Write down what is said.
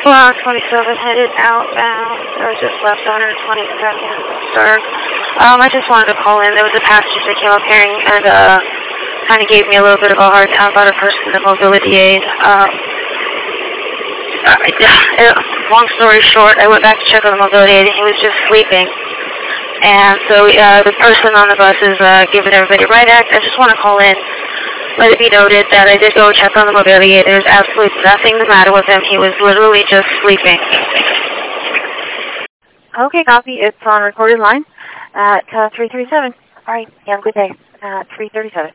427 headed outbound. I was just left 122nd. Sir. I just wanted to call in. There was a passenger that came up here and kind of gave me a little bit of a hard time about a person in the mobility aid. Long story short, I went back to check on the mobility aid and he was just sleeping. And so the person on the bus is giving everybody a right act. I just want to call in. Let it be noted that I did go check on the mobility aid. There's absolutely nothing the matter with him. He was literally just sleeping. Okay, copy. It's on recorded line at 337. All right, have a good day. 337.